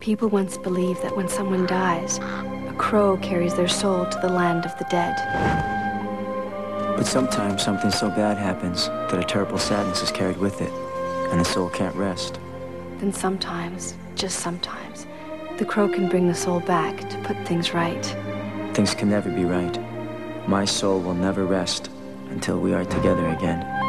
People once believed that when someone dies, a crow carries their soul to the land of the dead. But sometimes something so bad happens that a terrible sadness is carried with it, and the soul can't rest. Then sometimes, just sometimes, the crow can bring the soul back to put things right. Things can never be right. My soul will never rest until we are together again.